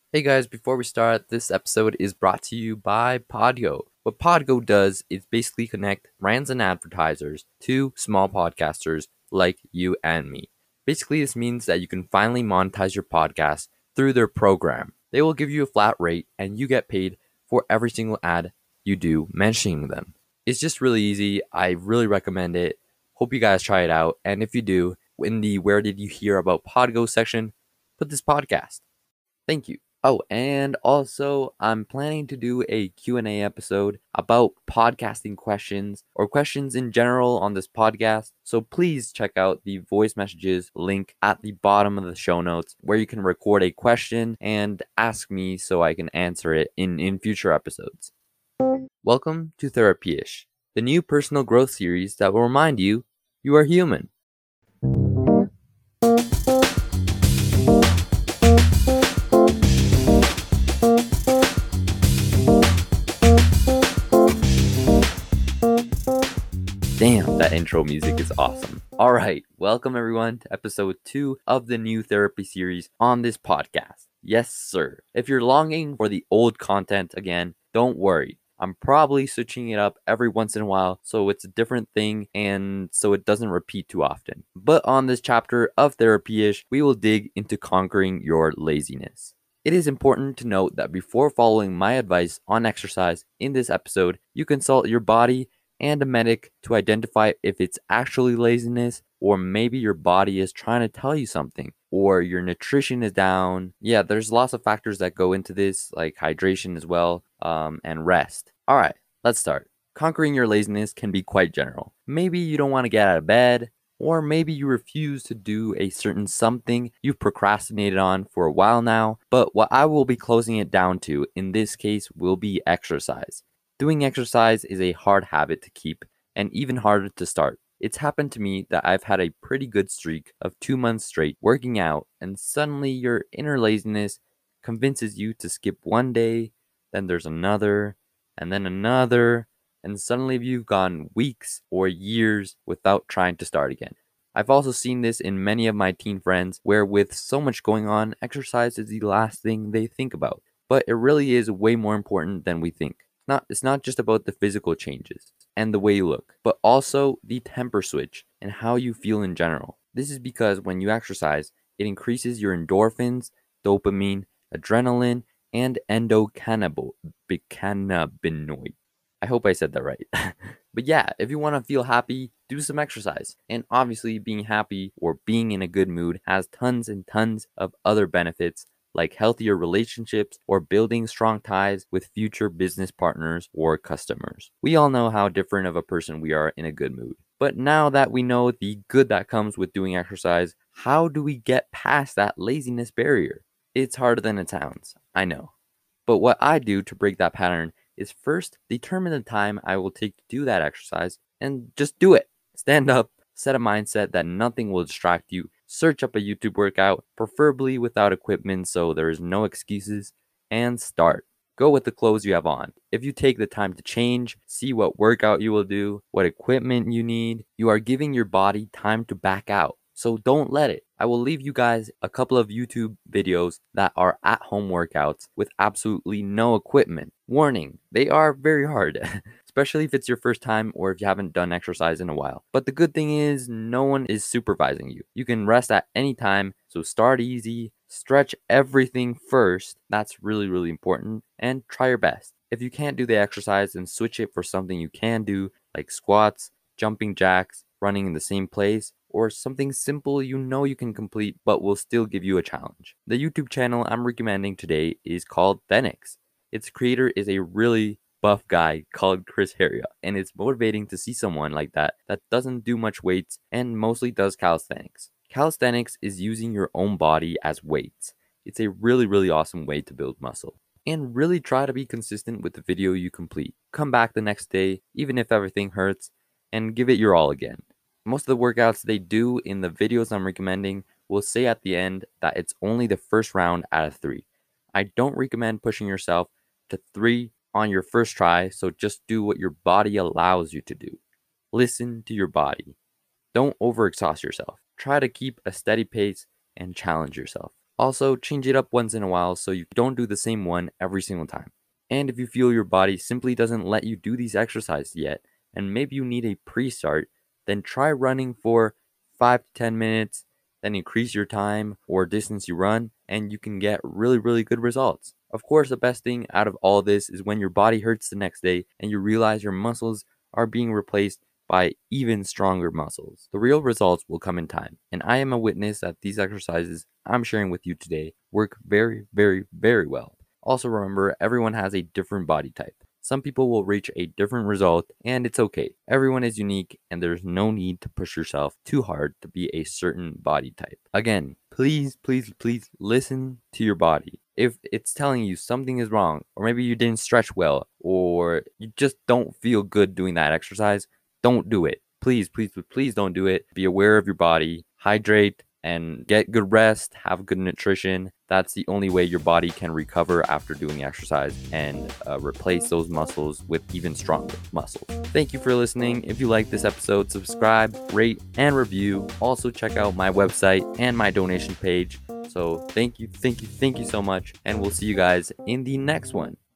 Hey guys, before we start, this episode is brought to you by Podgo. What Podgo does is basically connect brands and advertisers to small podcasters like you and me. Basically, this means that you can finally monetize your podcast through their program. They will give you a flat rate and you get paid for every single ad you do mentioning them. It's just really easy. I really recommend it. Hope you guys try it out. And if you do, in the Where Did You Hear About Podgo section, put this podcast. Thank you. Oh, and also I'm planning to do a Q&A episode about podcasting questions or questions in general on this podcast. So please check out the voice messages link at the bottom of the show notes where you can record a question and ask me so I can answer it in future episodes. Welcome to Therapyish, the new personal growth series that will remind you you are human. Damn, that intro music is awesome. All right, welcome everyone to episode 2 of the new therapy series on this podcast. Yes, sir. If you're longing for the old content again, don't worry. I'm probably switching it up every once in a while so it's a different thing and so it doesn't repeat too often. But on this chapter of Therapyish, we will dig into conquering your laziness. It is important to note that before following my advice on exercise in this episode, you consult your body and a medic to identify if it's actually laziness or maybe your body is trying to tell you something or your nutrition is down. Yeah, there's lots of factors that go into this, like hydration as well, and rest. All right, let's start. Conquering your laziness can be quite general. Maybe you don't want to get out of bed, or maybe you refuse to do a certain something you've procrastinated on for a while now. But what I will be closing it down to in this case will be exercise. Doing exercise is a hard habit to keep and even harder to start. It's happened to me that I've had a pretty good streak of 2 months straight working out, and suddenly your inner laziness convinces you to skip one day, then there's another, and then another, and suddenly you've gone weeks or years without trying to start again. I've also seen this in many of my teen friends where, with so much going on, exercise is the last thing they think about. But it really is way more important than we think. It's not just about the physical changes and the way you look, but also the temper switch and how you feel in general. This is because when you exercise, it increases your endorphins, dopamine, adrenaline, and endocannabinoid. I hope I said that right. But yeah, if you want to feel happy, do some exercise. And obviously, being happy or being in a good mood has tons and tons of other benefits like healthier relationships or building strong ties with future business partners or customers. We all know how different of a person we are in a good mood. But now that we know the good that comes with doing exercise, how do we get past that laziness barrier? It's harder than it sounds, I know. But what I do to break that pattern is first determine the time I will take to do that exercise and just do it. Stand up, set a mindset that nothing will distract you, search up a YouTube workout, preferably without equipment so there is no excuses, and start. Go with the clothes you have on. If you take the time to change, see what workout you will do, what equipment you need, you are giving your body time to back out. So don't let it. I will leave you guys a couple of YouTube videos that are at home workouts with absolutely no equipment. Warning, they are very hard, especially if it's your first time or if you haven't done exercise in a while. But the good thing is, no one is supervising you. You can rest at any time, so start easy, stretch everything first. That's really, really important, and try your best. If you can't do the exercise, then switch it for something you can do, like squats, jumping jacks, running in the same place, or something simple you know you can complete but will still give you a challenge. The YouTube channel I'm recommending today is called Thenix. Its creator is a really buff guy called Chris Heria, and it's motivating to see someone like that doesn't do much weights and mostly does calisthenics. Calisthenics is using your own body as weights. It's a really, really awesome way to build muscle. And really try to be consistent with the video you complete. Come back the next day, even if everything hurts, and give it your all again. Most of the workouts they do in the videos I'm recommending will say at the end that it's only the first round out of 3. I don't recommend pushing yourself to 3 on your first try, so just do what your body allows you to do. Listen to your body. Don't overexhaust yourself. Try to keep a steady pace and challenge yourself. Also, change it up once in a while so you don't do the same one every single time. And if you feel your body simply doesn't let you do these exercises yet, and maybe you need a pre-start, then try running for 5 to 10 minutes, then increase your time or distance you run, and you can get really, really good results. Of course, the best thing out of all this is when your body hurts the next day and you realize your muscles are being replaced by even stronger muscles. The real results will come in time, and I am a witness that these exercises I'm sharing with you today work very, very, very well. Also, remember, everyone has a different body type. Some people will reach a different result, and it's okay. Everyone is unique, and there's no need to push yourself too hard to be a certain body type. Again, please, please, please listen to your body. If it's telling you something is wrong, or maybe you didn't stretch well, or you just don't feel good doing that exercise, don't do it. Please, please, please don't do it. Be aware of your body, hydrate, and get good rest, have good nutrition. That's the only way your body can recover after doing exercise and replace those muscles with even stronger muscles. Thank you for listening. If you like this episode, subscribe, rate, and review. Also, check out my website and my donation page. So thank you so much, and we'll see you guys in the next one.